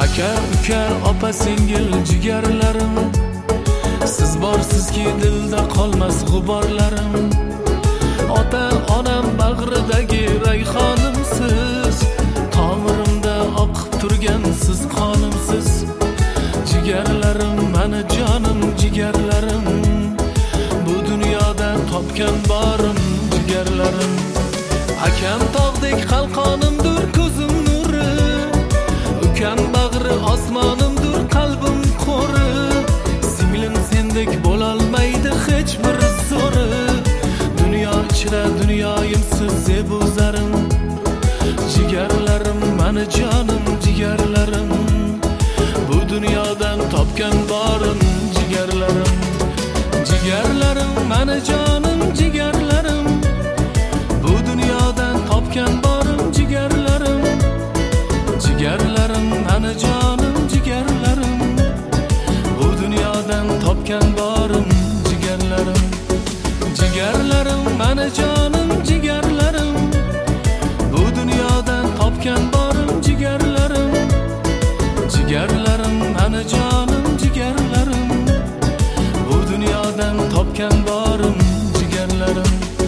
Aka, uka, opa, singil, jigarlarim, siz borsizki dilda qolmas g'uborlarim. Ota, onam bag'ridagi rayhonimsiz, tomirimda oqib turgan siz qonimsiz. Jigarlarim, mani jonim, jigarlarim, bu dunyoda topgan borim, jigarlarim. Akam tog'dek qalqonimdir, ko'zim nuri, ukam bag'ri osmonimdir, qalbim qo'ri. Singlim sendek bo'lolmaydi hech bir zo'ri. Dunyo ichra dunyoyimsiz zebu zarim, jigarlarim, mani jonim, jigarlarim, bu dunyodan topgan borim, jigarlarim. Jigarlarim, mani jonim, jigarlarim, bu dunyodan topgan borim, jigarlarim. Jigarlarim, mani jonim, jigarlarim, bu dunyodan topgan borim, jigarlarim. Jigarlarim, mani jonim, jigarlarim, bu dunyodan topgan borim, jigarlarim. Jigarlarim, mani jonim, jigarlarim, bu dunyodan topgan borim, jigarlarim.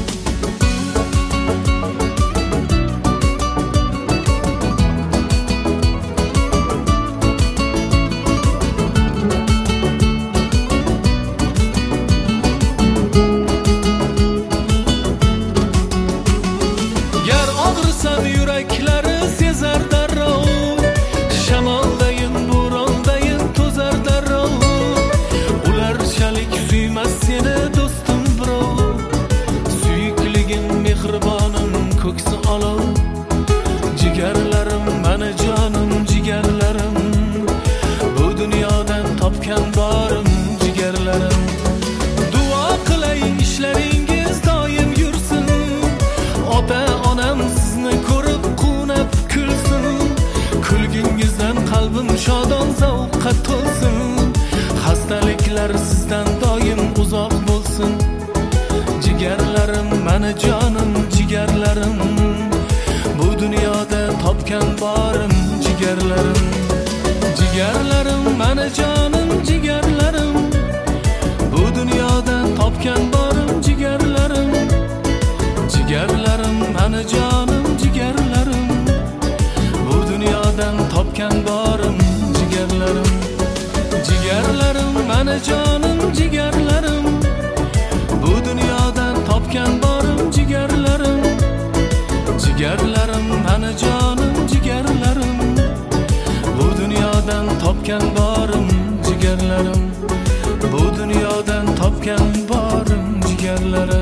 Gar og'risam yuraklari sezar darrov, shamoldayin, bo'rondayin to'zar darrov. Ular shalik suymas seni do'stim birov, suyukligim, mehribonim, ko'ksi olov. Jigarlarim, mani jonim, jigarlarim, bu dunyodan topgan borim, jigarlarim. Duo qilay ishlaringiz doim yursin, ota onam sizni ko'rib quvnab kulsin. Kulgingizdan qalbim shodon zavqqa to'lsin, xastaliklar sizdan doim uzoq bo'lsin. Jigarlarim, mani jonim, jigarlarim, bu dunyoda topgan borim, jigarlarim. Jigarlarim, mani jonim, jigarlarim, bu dunyodan topgan borim, jigarlarim. Jigarlarim, mani jonim, jigarlarim, bu dunyodan topgan borim, jigarlarim. Jigarlarim, mani jonim, jigarlarim, bu dunyodan topgan borim, jigarlarim. Jigarlarim, mani jonim, jigarlarim, bu dunyodan topgan borim, jigarlarim. Bu dunyodan topgan borim, jigarlarim.